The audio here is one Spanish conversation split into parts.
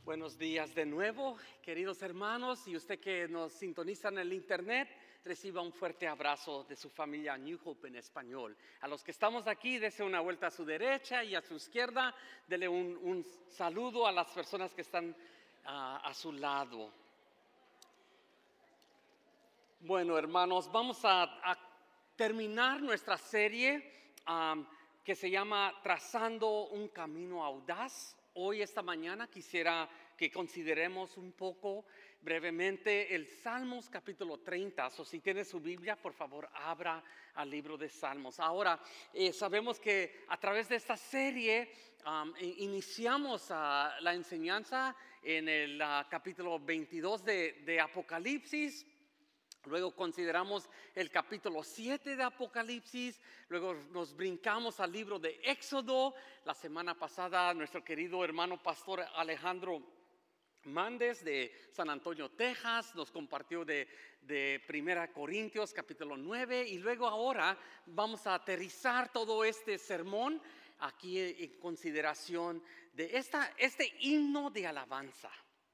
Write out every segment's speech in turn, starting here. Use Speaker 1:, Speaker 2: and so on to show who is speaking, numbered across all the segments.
Speaker 1: Buenos días de nuevo, queridos hermanos, y usted que nos sintoniza en el internet, reciba un fuerte abrazo de su familia New Hope en español. A los que estamos aquí, dese una vuelta a su derecha y a su izquierda, dele un saludo a las personas que están a su lado. Bueno, hermanos, vamos a terminar nuestra serie que se llama Trazando un Camino Audaz. Hoy, esta mañana, quisiera que consideremos un poco brevemente el Salmos capítulo 30. Si tiene su Biblia, por favor, abra al libro de Salmos. Ahora, sabemos que a través de esta serie iniciamos la enseñanza en el capítulo 22 de Apocalipsis. Luego consideramos el capítulo 7 de Apocalipsis, luego nos brincamos al libro de Éxodo. La semana pasada nuestro querido hermano pastor Alejandro Mández de San Antonio, Texas, nos compartió de 1 Corintios capítulo 9, y luego ahora vamos a aterrizar todo este sermón aquí en consideración de este himno de alabanza.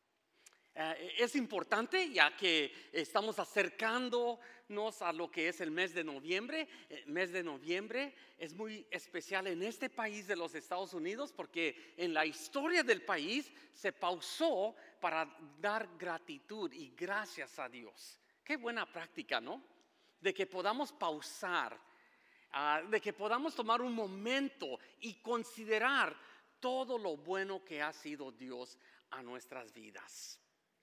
Speaker 1: Es importante ya que estamos acercándonos a lo que es el mes de noviembre. El mes de noviembre es muy especial en este país de los Estados Unidos porque en la historia del país se pausó para dar gratitud y gracias a Dios. Qué buena práctica, ¿no? De que podamos pausar, de que podamos tomar un momento y considerar todo lo bueno que ha sido Dios a nuestras vidas.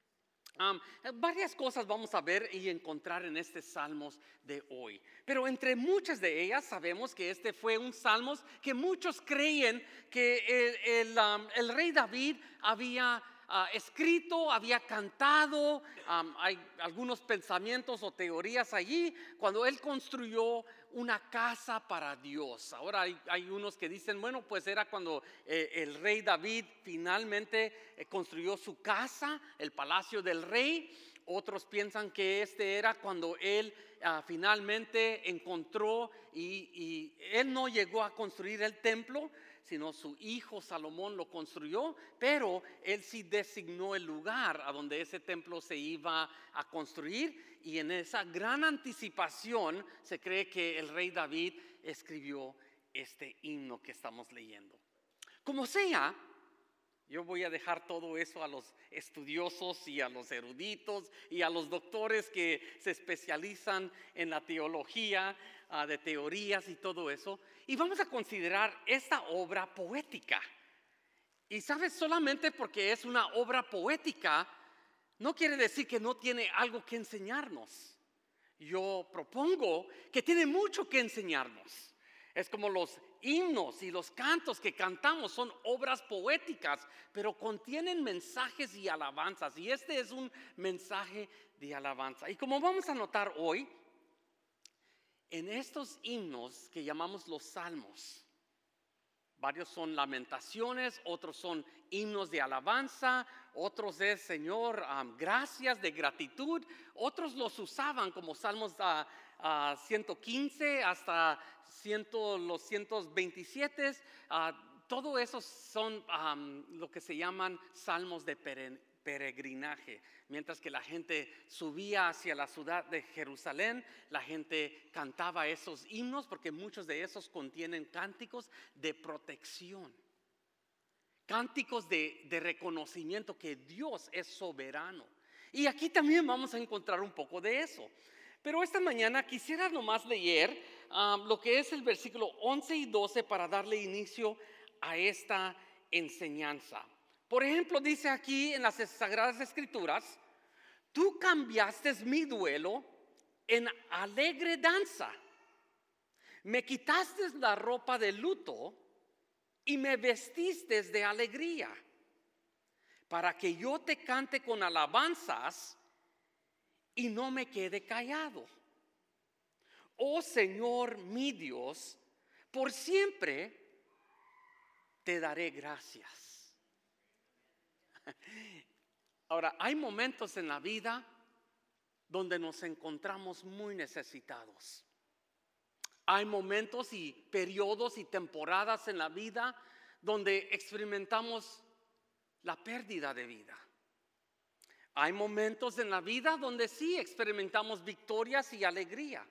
Speaker 1: Varias cosas vamos a ver y encontrar en este Salmos de hoy, pero entre muchas de ellas sabemos que este fue un Salmos que muchos creen que el rey David había escrito, había cantado. Hay algunos pensamientos o teorías allí cuando él construyó una casa para Dios. Ahora hay unos que dicen, bueno, pues era cuando el rey David finalmente construyó su casa, el palacio del rey. Otros piensan que este era cuando él finalmente encontró y él no llegó a construir el templo, sino su hijo Salomón lo construyó, pero él sí designó el lugar a donde ese templo se iba a construir, y en esa gran anticipación se cree que el rey David escribió este himno que estamos leyendo. Como sea, yo voy a dejar todo eso a los estudiosos y a los eruditos y a los doctores que se especializan en la teología, de teorías y todo eso. Y vamos a considerar esta obra poética. Y sabes, solamente porque es una obra poética, no quiere decir que no tiene algo que enseñarnos. Yo propongo que tiene mucho que enseñarnos. Es como los himnos y los cantos que cantamos, son obras poéticas, pero contienen mensajes y alabanzas. Y este es un mensaje de alabanza. Y como vamos a notar hoy, en estos himnos que llamamos los salmos, varios son lamentaciones, otros son himnos de alabanza, otros es Señor, gracias, de gratitud. Otros los usaban como salmos 115 hasta los 127. Todo eso son lo que se llaman salmos de peregrinaje. Mientras que la gente subía hacia la ciudad de Jerusalén, la gente cantaba esos himnos porque muchos de esos contienen cánticos de protección, cánticos de reconocimiento que Dios es soberano. Y aquí también vamos a encontrar un poco de eso. Pero esta mañana quisiera nomás leer lo que es el versículo 11 y 12 para darle inicio a esta enseñanza. Por ejemplo, dice aquí en las Sagradas Escrituras: tú cambiaste mi duelo en alegre danza, me quitaste la ropa de luto y me vestiste de alegría, para que yo te cante con alabanzas y no me quede callado. Oh Señor mi Dios, por siempre te daré gracias. Ahora, hay momentos en la vida donde nos encontramos muy necesitados. Hay momentos y periodos y temporadas en la vida donde experimentamos la pérdida de vida. Hay momentos en la vida donde sí experimentamos victorias y alegría.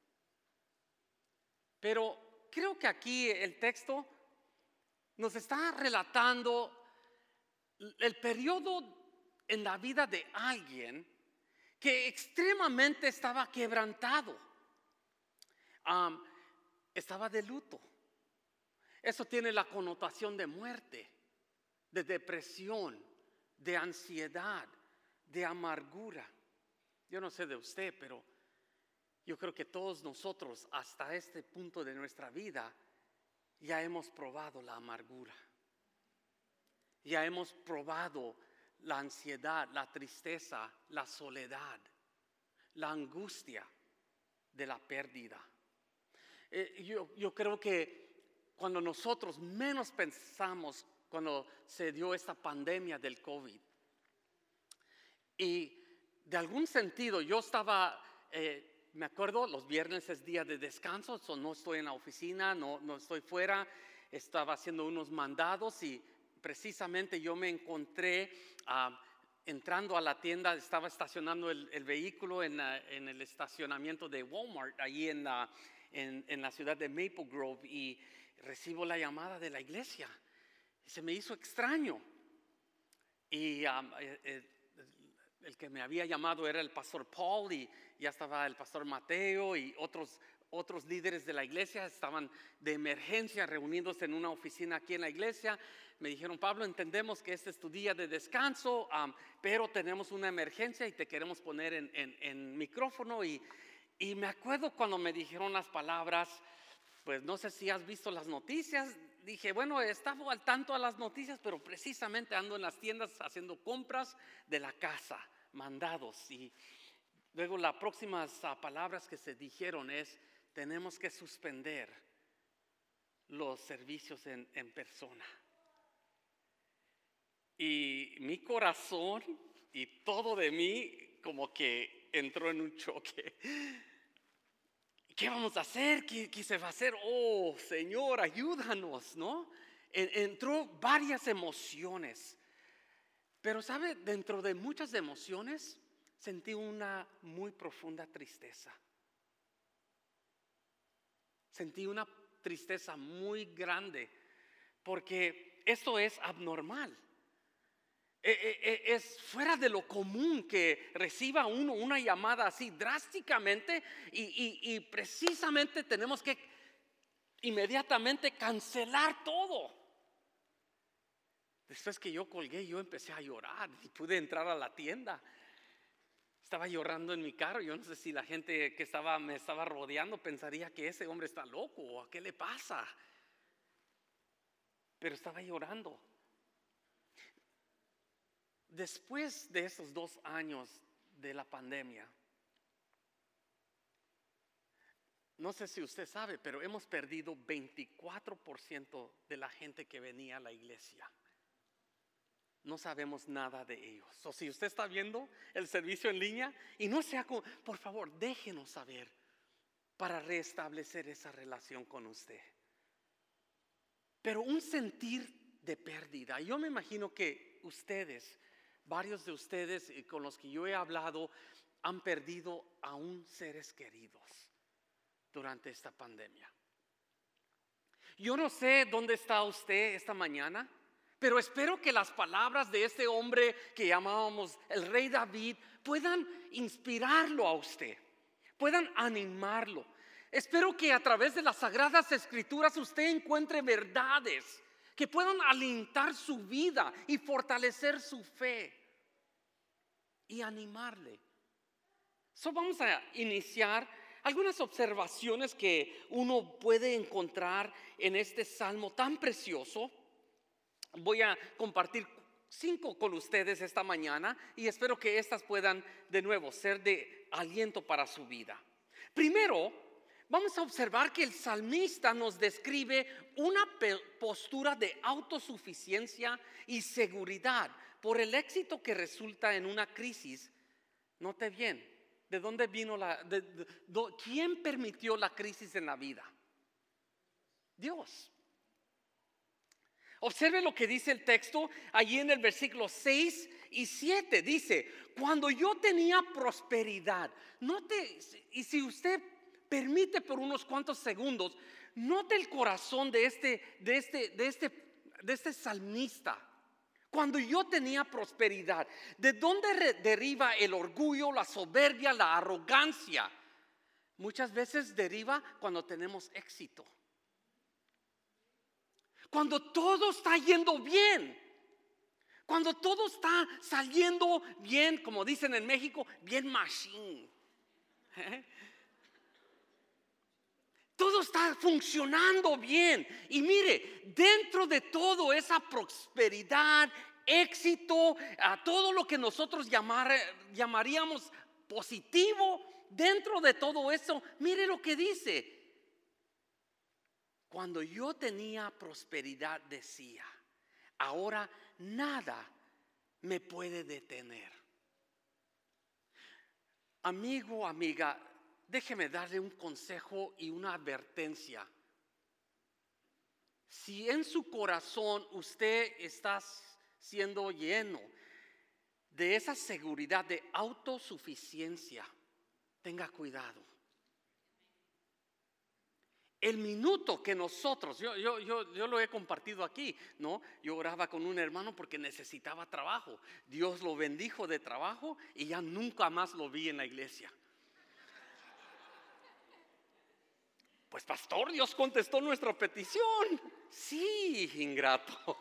Speaker 1: Pero creo que aquí el texto nos está relatando el periodo en la vida de alguien que extremadamente estaba quebrantado. Estaba de luto. Eso tiene la connotación de muerte, de depresión, de ansiedad, de amargura. Yo no sé de usted, pero yo creo que todos nosotros hasta este punto de nuestra vida ya hemos probado la amargura. Ya hemos probado la ansiedad, la tristeza, la soledad, la angustia de la pérdida. Yo creo que cuando nosotros menos pensamos, cuando se dio esta pandemia del COVID, y de algún sentido yo estaba, me acuerdo, los viernes es día de descanso, no estoy en la oficina, no estoy fuera, estaba haciendo unos mandados y precisamente yo me encontré entrando a la tienda, estaba estacionando el vehículo en el estacionamiento de Walmart, ahí en la ciudad de Maple Grove, y recibo la llamada de la iglesia. Se me hizo extraño. Y el que me había llamado era el pastor Paul, y ya estaba el pastor Mateo y otros líderes de la iglesia. Estaban de emergencia reunidos en una oficina aquí en la iglesia. Me dijeron: Pablo, entendemos que este es tu día de descanso, pero tenemos una emergencia y te queremos poner en micrófono. Y me acuerdo cuando me dijeron las palabras, pues no sé si has visto las noticias. Dije, bueno, estaba al tanto a las noticias, pero precisamente ando en las tiendas haciendo compras de la casa, mandados. Y luego las próximas palabras que se dijeron es: tenemos que suspender los servicios en persona. Y mi corazón y todo de mí como que entró en un choque. ¿Qué vamos a hacer? ¿Qué se va a hacer? Oh, Señor, ayúdanos, ¿no? Entró varias emociones. Pero, ¿sabe? Dentro de muchas emociones sentí una muy profunda tristeza. Sentí una tristeza muy grande porque esto es abnormal. Es fuera de lo común que reciba uno una llamada así drásticamente y precisamente tenemos que inmediatamente cancelar todo. Después que yo colgué, yo empecé a llorar y pude entrar a la tienda. Estaba llorando en mi carro. Yo no sé si la gente que me estaba rodeando pensaría que ese hombre está loco o a qué le pasa. Pero estaba llorando. Después de esos 2 años de la pandemia, no sé si usted sabe, pero hemos perdido 24% de la gente que venía a la iglesia. No sabemos nada de ellos. O si usted está viendo el servicio en línea y no sea por favor, déjenos saber para restablecer esa relación con usted. Pero un sentir de pérdida. Yo me imagino que varios de ustedes con los que yo he hablado han perdido aún seres queridos durante esta pandemia. Yo no sé dónde está usted esta mañana, pero espero que las palabras de este hombre que llamábamos el rey David puedan inspirarlo a usted, puedan animarlo. Espero que a través de las sagradas escrituras usted encuentre verdades que puedan alentar su vida y fortalecer su fe y animarle. Vamos a iniciar algunas observaciones que uno puede encontrar en este salmo tan precioso. Voy a compartir 5 con ustedes esta mañana y espero que estas puedan de nuevo ser de aliento para su vida. Primero, vamos a observar que el salmista nos describe una postura de autosuficiencia y seguridad por el éxito que resulta en una crisis. Note bien, ¿de dónde vino quién permitió la crisis en la vida? Dios. Observe lo que dice el texto allí en el versículo 6 y 7. Dice, cuando yo tenía prosperidad. Note, y si usted permite por unos cuantos segundos, note el corazón de este salmista. Cuando yo tenía prosperidad, ¿de dónde deriva el orgullo, la soberbia, la arrogancia? Muchas veces deriva cuando tenemos éxito. Cuando todo está yendo bien. Cuando todo está saliendo bien, como dicen en México, bien machine. Todo está funcionando bien. Y mire, dentro de todo esa prosperidad, éxito, a todo lo que nosotros llamaríamos positivo, dentro de todo eso, mire lo que dice. Cuando yo tenía prosperidad decía, ahora nada me puede detener. Amigo, amiga, déjeme darle un consejo y una advertencia. Si en su corazón usted está siendo lleno de esa seguridad de autosuficiencia, tenga cuidado. El minuto que nosotros, yo lo he compartido aquí, ¿no? Yo oraba con un hermano porque necesitaba trabajo. Dios lo bendijo de trabajo y ya nunca más lo vi en la iglesia. Pues pastor, Dios contestó nuestra petición. Sí, ingrato.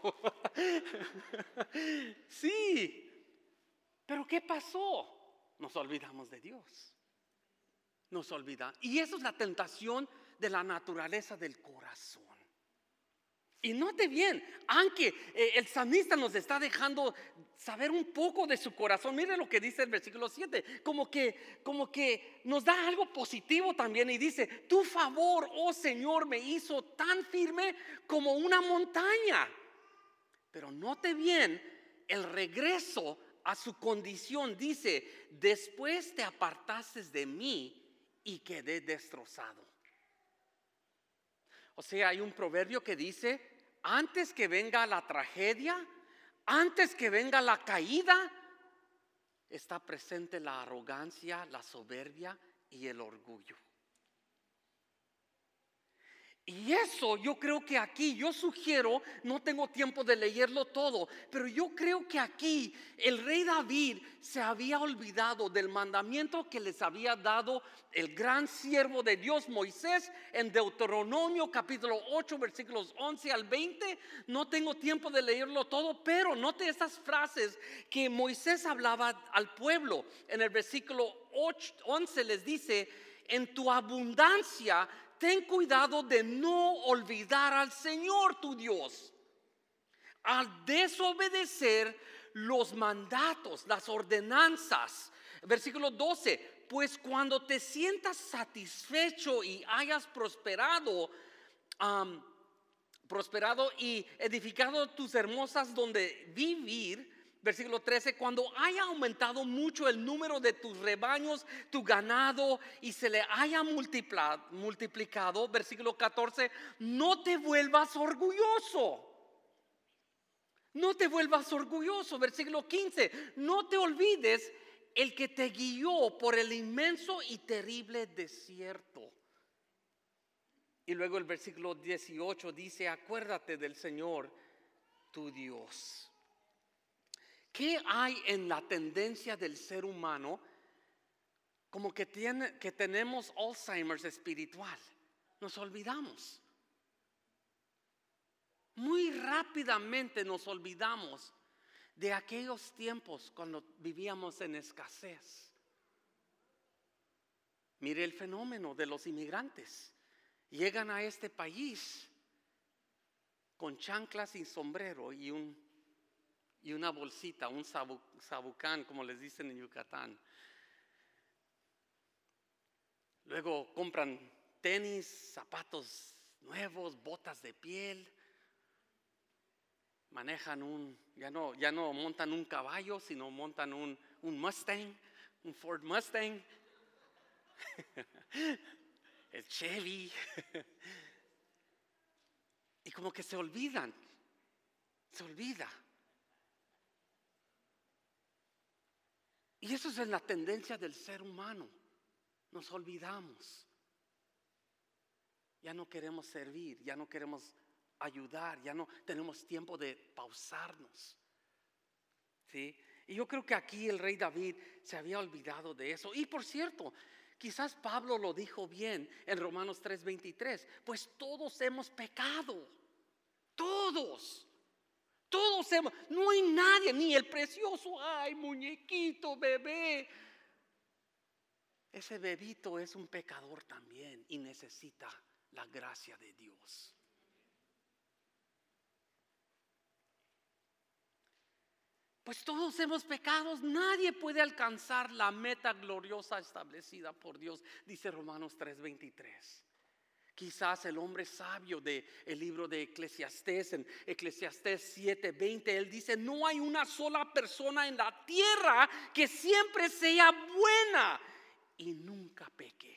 Speaker 1: Sí. Pero ¿qué pasó? Nos olvidamos de Dios. Nos olvida. Y eso es la tentación de la naturaleza del corazón. Y note bien, aunque el salmista nos está dejando saber un poco de su corazón. Mire lo que dice el versículo 7, como que nos da algo positivo también. Y dice, tu favor, oh Señor, me hizo tan firme como una montaña. Pero note bien el regreso a su condición. Dice, después te apartaste de mí y quedé destrozado. O sea, hay un proverbio que dice, antes que venga la tragedia, antes que venga la caída, está presente la arrogancia, la soberbia y el orgullo. Y eso yo creo que aquí, yo sugiero, no tengo tiempo de leerlo todo, pero yo creo que aquí el rey David se había olvidado del mandamiento que les había dado el gran siervo de Dios Moisés en Deuteronomio capítulo 8 versículos 11 al 20. No tengo tiempo de leerlo todo, pero note estas frases que Moisés hablaba al pueblo. En el versículo 11 les dice, en tu abundancia ten cuidado de no olvidar al Señor tu Dios. Al desobedecer los mandatos, las ordenanzas. Versículo 12, pues cuando te sientas satisfecho y hayas prosperado y edificado tus hermosas donde vivir. Versículo 13, cuando haya aumentado mucho el número de tus rebaños, tu ganado, y se le haya multiplicado. Versículo 14, no te vuelvas orgulloso. No te vuelvas orgulloso. Versículo 15, no te olvides el que te guió por el inmenso y terrible desierto. Y luego el versículo 18 dice, acuérdate del Señor tu Dios. ¿Qué hay en la tendencia del ser humano? Como que tenemos Alzheimer's espiritual. Nos olvidamos. Muy rápidamente nos olvidamos de aquellos tiempos cuando vivíamos en escasez. Mire el fenómeno de los inmigrantes. Llegan a este país con chanclas y sombrero y una bolsita, un sabucán, como les dicen en Yucatán. Luego compran tenis, zapatos nuevos, botas de piel. Manejan ya no montan un caballo, sino montan un Mustang, un Ford Mustang. El Chevy. Y como que se olvidan Se olvida. Y eso es la tendencia del ser humano. Nos olvidamos. Ya no queremos servir, ya no queremos ayudar, ya no tenemos tiempo de pausarnos. ¿Sí? Y yo creo que aquí el rey David se había olvidado de eso. Y por cierto, quizás Pablo lo dijo bien en Romanos 3:23. Pues todos hemos pecado. Todos hemos. No hay nadie, ni el precioso, ay, muñequito, bebé. Ese bebito es un pecador también y necesita la gracia de Dios. Pues todos hemos pecado, nadie puede alcanzar la meta gloriosa establecida por Dios, dice Romanos 3:23. Quizás el hombre sabio del libro de Eclesiastés, en Eclesiastés 7:20, él dice: no hay una sola persona en la tierra que siempre sea buena y nunca peque.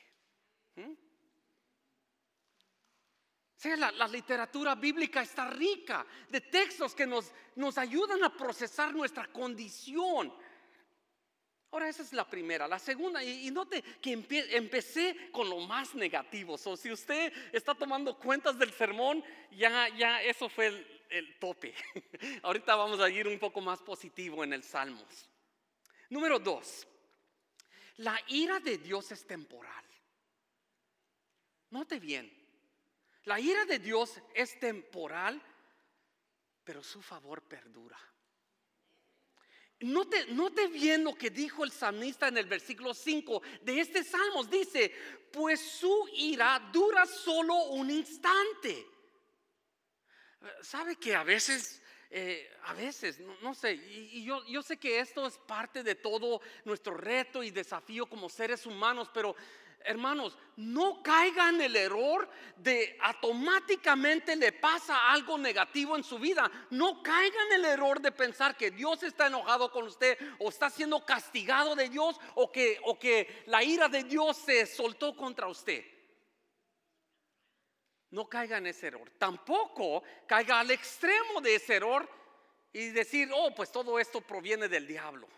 Speaker 1: Sí, la literatura bíblica está rica de textos que nos ayudan a procesar nuestra condición. Ahora, esa es la primera. La segunda, y note que empecé con lo más negativo. So, si usted está tomando cuentas del sermón, ya eso fue el tope. Ahorita vamos a ir un poco más positivo en el Salmos. Número 2, la ira de Dios es temporal. Note bien, la ira de Dios es temporal, pero su favor perdura. Note bien lo que dijo el salmista en el versículo 5 de este Salmos. Dice: pues su ira dura solo un instante. ¿Sabe que a veces, no sé, y yo sé que esto es parte de todo nuestro reto y desafío como seres humanos, pero hermanos, no caigan en el error de automáticamente le pasa algo negativo en su vida. No caigan en el error de pensar que Dios está enojado con usted o está siendo castigado de Dios o que la ira de Dios se soltó contra usted. No caiga en ese error. Tampoco caiga al extremo de ese error y decir: oh, pues todo esto proviene del diablo.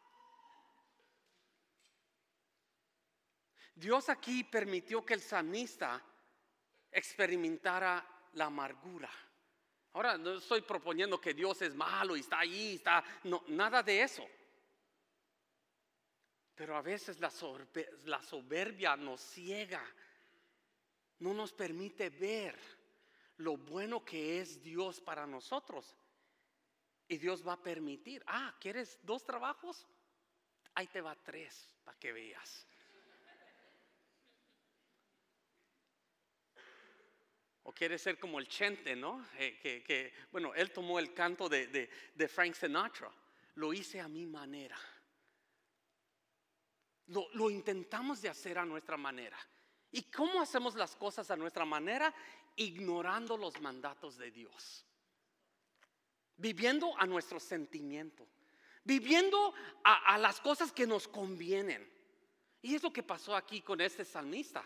Speaker 1: Dios aquí permitió que el salmista experimentara la amargura. Ahora, no estoy proponiendo que Dios es malo y está ahí, no, nada de eso. Pero a veces la soberbia nos ciega, no nos permite ver lo bueno que es Dios para nosotros. Y Dios va a permitir: ¿quieres 2 trabajos? Ahí te va 3 para que veas. O quiere ser como el Chente, ¿no? Bueno, él tomó el canto de Frank Sinatra. Lo hice a mi manera. Lo intentamos de hacer a nuestra manera. ¿Y cómo hacemos las cosas a nuestra manera? Ignorando los mandatos de Dios. Viviendo a nuestro sentimiento. Viviendo a las cosas que nos convienen. Y es lo que pasó aquí con este salmista.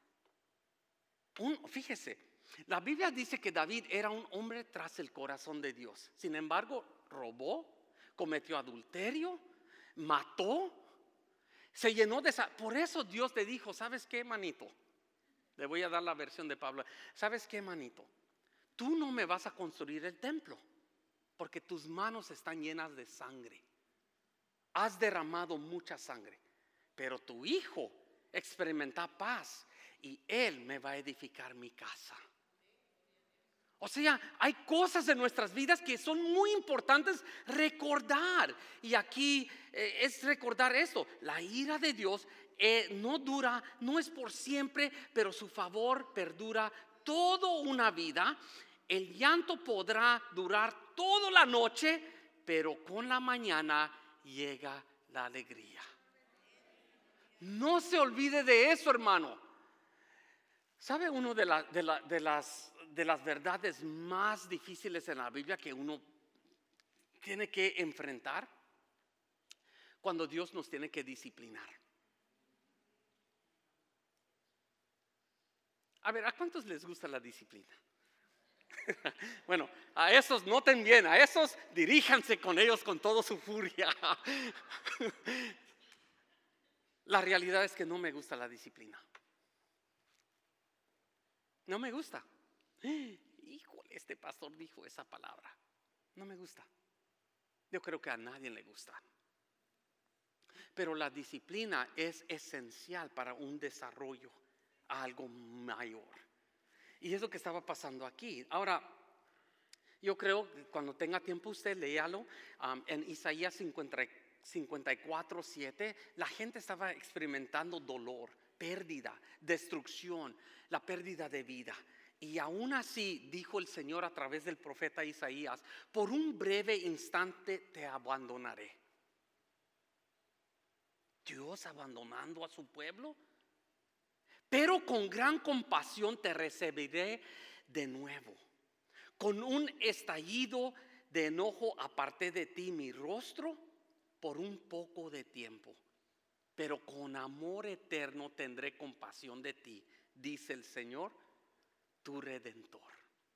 Speaker 1: Fíjese. La Biblia dice que David era un hombre tras el corazón de Dios. Sin embargo, robó, cometió adulterio, mató, se llenó de por eso Dios le dijo: ¿sabes qué, manito? Le voy a dar la versión de Pablo. ¿Sabes qué, manito? Tú no me vas a construir el templo porque tus manos están llenas de sangre. Has derramado mucha sangre, pero tu hijo experimenta paz y él me va a edificar mi casa. O sea, hay cosas en nuestras vidas que son muy importantes recordar. Y aquí es recordar esto: la ira de Dios no dura, no es por siempre, pero su favor perdura toda una vida. El llanto podrá durar toda la noche, pero con la mañana llega la alegría. No se olvide de eso, hermano. ¿Sabe uno de las verdades más difíciles en la Biblia que uno tiene que enfrentar? Cuando Dios nos tiene que disciplinar. A ver, ¿a cuántos les gusta la disciplina? Bueno, a esos noten bien, a esos diríjanse con ellos con toda su furia. La realidad es que no me gusta la disciplina. No me gusta. Híjole, este pastor dijo esa palabra. No me gusta. Yo creo que a nadie le gusta. Pero la disciplina es esencial para un desarrollo a algo mayor. Y es lo que estaba pasando aquí. Ahora, yo creo que cuando tenga tiempo usted léalo. En Isaías 54:7, la gente estaba experimentando dolor, pérdida, destrucción, la pérdida de vida. Y aún así dijo el Señor a través del profeta Isaías: por un breve instante te abandonaré. Dios abandonando a su pueblo. Pero con gran compasión te recibiré de nuevo. Con un estallido de enojo aparté de ti mi rostro por un poco de tiempo. Pero con amor eterno tendré compasión de ti, dice el Señor, tu Redentor.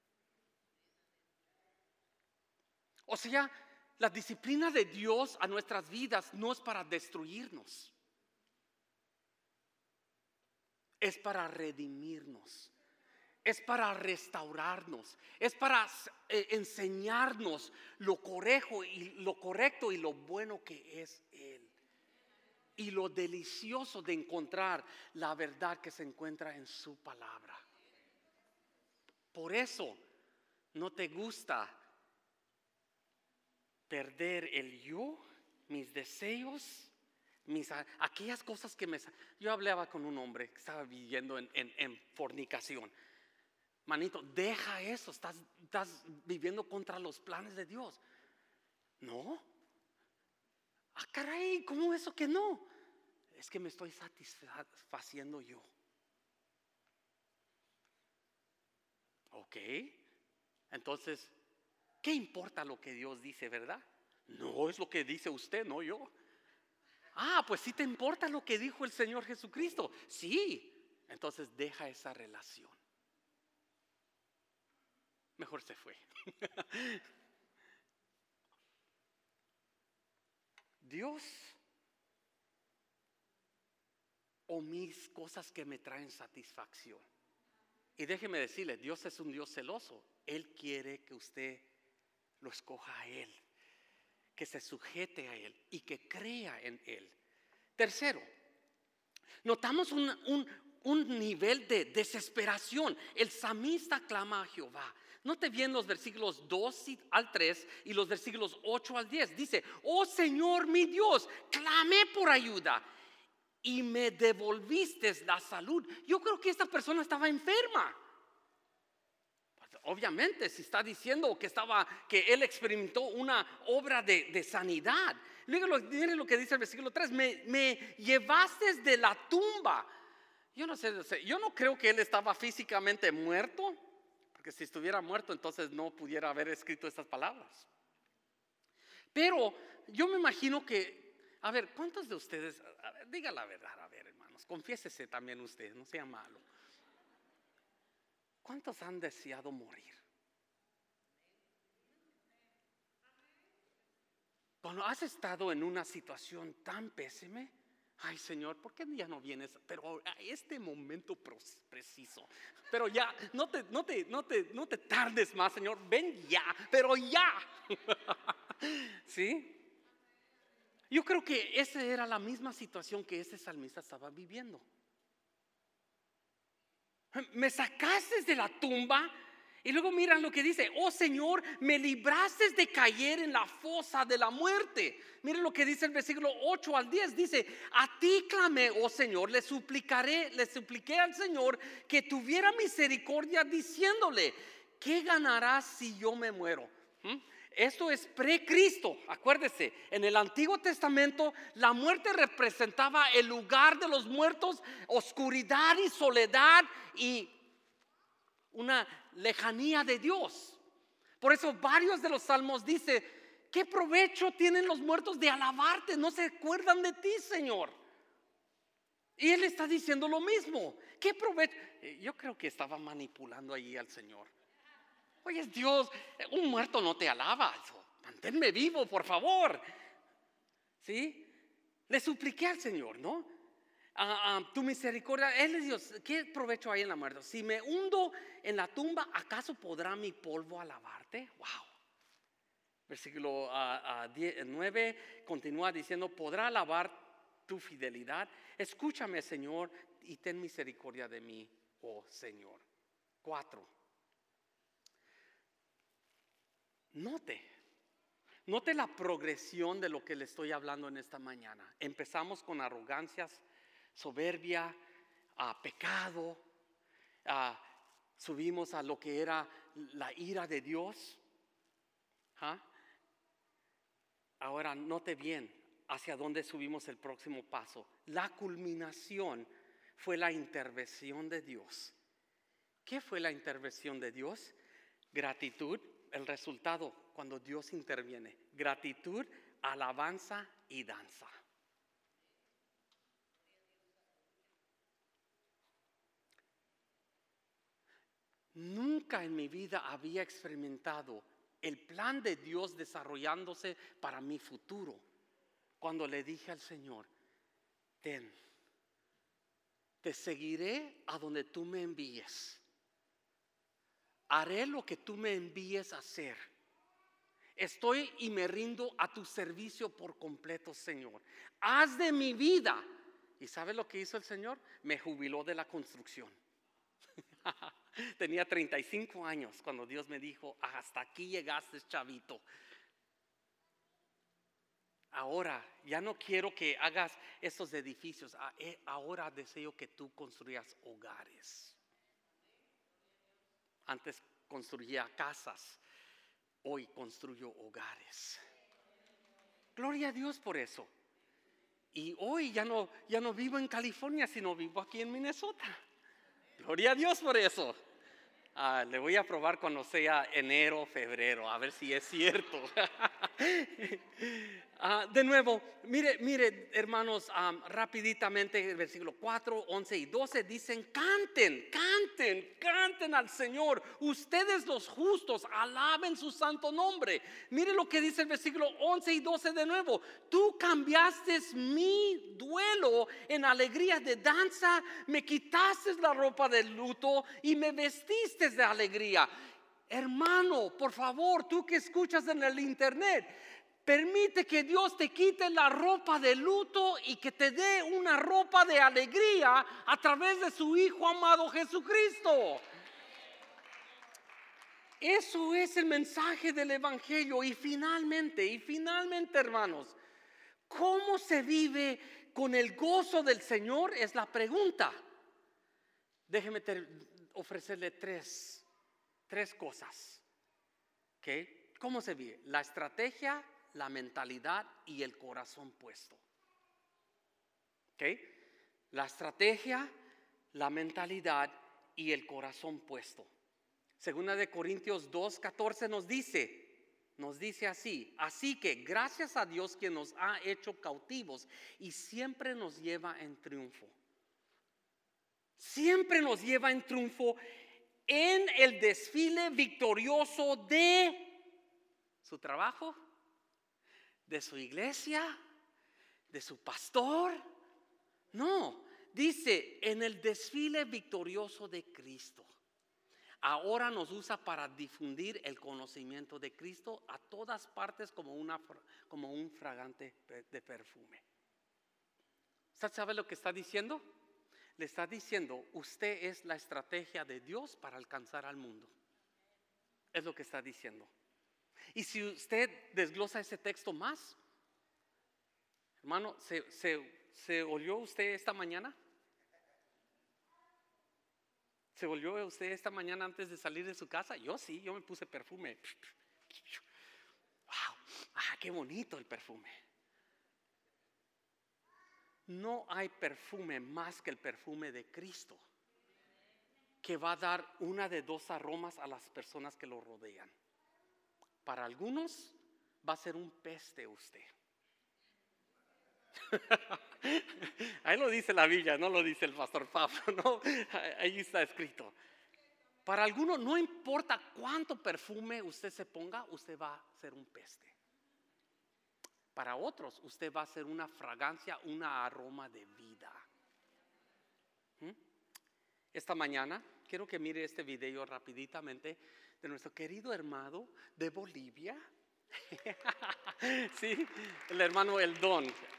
Speaker 1: O sea, la disciplina de Dios a nuestras vidas no es para destruirnos. Es para redimirnos, es para restaurarnos, es para enseñarnos lo correcto y lo bueno que es Él. Y lo delicioso de encontrar la verdad que se encuentra en su palabra. Por eso no te gusta perder el yo, mis deseos, aquellas cosas que yo hablaba con un hombre que estaba viviendo en fornicación. Manito, deja eso, estás viviendo contra los planes de Dios. No. Caray, ¿cómo eso que no? Es que me estoy satisfaciendo yo. Ok. Entonces, ¿qué importa lo que Dios dice, verdad? No es lo que dice usted, no yo. Pues sí te importa lo que dijo el Señor Jesucristo. Sí. Entonces deja esa relación. Mejor se fue. Dios o mis cosas que me traen satisfacción. Y déjeme decirle, Dios es un Dios celoso. Él quiere que usted lo escoja a Él, que se sujete a Él y que crea en Él. Tercero, notamos un nivel de desesperación. El salmista clama a Jehová. Note bien los versículos 2 al 3 y los versículos 8 al 10. Dice: oh Señor mi Dios, clamé por ayuda y me devolviste la salud. Yo creo que esta persona estaba enferma. Obviamente, si está diciendo que él experimentó una obra de sanidad. Miren lo que dice el versículo 3: me llevaste de la tumba. Yo no creo que él estaba físicamente muerto, porque si estuviera muerto entonces no pudiera haber escrito estas palabras. Pero yo me imagino que, a ver, ¿cuántos de ustedes, diga la verdad, a ver, hermanos, confiésese también usted, no sea malo. ¿Cuántos han deseado morir? Cuando has estado en una situación tan pésima, ay Señor, ¿por qué ya no vienes? Pero a este momento preciso. Pero ya, no te tardes más, Señor, ven ya, pero ya. ¿Sí? Yo creo que esa era la misma situación que ese salmista estaba viviendo. Me sacaste de la tumba. Y luego miran lo que dice: oh Señor, me libraste de caer en la fosa de la muerte. Miren lo que dice el versículo 8 al 10. Dice: a ti clamé, oh Señor, le supliqué al Señor que tuviera misericordia, diciéndole: ¿qué ganarás si yo me muero? Esto es pre-Cristo. Acuérdese, en el Antiguo Testamento la muerte representaba el lugar de los muertos, oscuridad y soledad y una lejanía de Dios. Por eso varios de los salmos dicen: ¿qué provecho tienen los muertos de alabarte? No se acuerdan de ti, Señor. Y él está diciendo lo mismo. ¿Qué provecho? Yo creo que estaba manipulando ahí al Señor. Oye, Dios, un muerto no te alaba. Manténme vivo, por favor. ¿Sí? Le supliqué al Señor, ¿no? Tu misericordia, Él es Dios. ¿Qué provecho hay en la muerte? Si me hundo en la tumba, ¿acaso podrá mi polvo alabarte? Wow. Versículo 9 continúa diciendo: ¿podrá alabar tu fidelidad? Escúchame, Señor, y ten misericordia de mí, oh Señor. 4. Note la progresión de lo que le estoy hablando en esta mañana. Empezamos con arrogancias, soberbia, pecado, subimos a lo que era la ira de Dios. Ahora note bien hacia dónde subimos el próximo paso. La culminación fue la intervención de Dios. ¿Qué fue la intervención de Dios? Gratitud. El resultado cuando Dios interviene: gratitud, alabanza y danza. Nunca en mi vida había experimentado el plan de Dios desarrollándose para mi futuro, cuando le dije al Señor: te seguiré a donde tú me envíes. Haré lo que tú me envíes a hacer. Estoy y me rindo a tu servicio por completo, Señor. Haz de mi vida. ¿Y sabe lo que hizo el Señor? Me jubiló de la construcción. Tenía 35 años cuando Dios me dijo: hasta aquí llegaste, chavito. Ahora ya no quiero que hagas estos edificios. Ahora deseo que tú construyas hogares. Antes construía casas, hoy construyo hogares. Gloria a Dios por eso. Y hoy ya no vivo en California, sino vivo aquí en Minnesota. Gloria a Dios por eso. Le voy a probar cuando sea enero, febrero, a ver si es cierto. De nuevo, mire hermanos, rapiditamente el versículo 4, 11 y 12 dicen: canten al Señor, ustedes los justos, alaben su santo nombre. Mire lo que dice el versículo 11 y 12 de nuevo: tú cambiaste mi duelo en alegría de danza, me quitaste la ropa de luto y me vestiste de alegría. Hermano, por favor, tú que escuchas en el internet, permite que Dios te quite la ropa de luto y que te dé una ropa de alegría a través de su Hijo amado Jesucristo. Eso es el mensaje del Evangelio. Y finalmente, hermanos, ¿cómo se vive con el gozo del Señor? Es la pregunta. Déjeme ofrecerle tres cosas. ¿Okay? ¿Cómo se vive? La estrategia, la mentalidad y el corazón puesto. ¿Okay? La estrategia, la mentalidad y el corazón puesto. Segunda de Corintios 2:14 nos dice así: así que gracias a Dios, quien nos ha hecho cautivos y siempre nos lleva en triunfo. Siempre nos lleva en triunfo en el desfile victorioso de su trabajo, de su iglesia, de su pastor. No, dice en el desfile victorioso de Cristo. Ahora nos usa para difundir el conocimiento de Cristo a todas partes como un fragante de perfume. ¿Usted sabe lo que está diciendo? Le está diciendo: usted es la estrategia de Dios para alcanzar al mundo. Es lo que está diciendo. Y si usted desglosa ese texto más, hermano, ¿se olió usted esta mañana? ¿Se olió usted esta mañana antes de salir de su casa? Yo sí, yo me puse perfume. ¡Wow! ¡Qué bonito el perfume! No hay perfume más que el perfume de Cristo, que va a dar una de dos aromas a las personas que lo rodean. Para algunos va a ser un peste usted. Ahí lo dice la Biblia, no lo dice el pastor Pablo, no, ahí está escrito. Para algunos, no importa cuánto perfume usted se ponga, usted va a ser un peste. Para otros, usted va a ser una fragancia, un aroma de vida. Esta mañana quiero que mire este video rapiditamente de nuestro querido hermano de Bolivia. Sí, el hermano Eldon.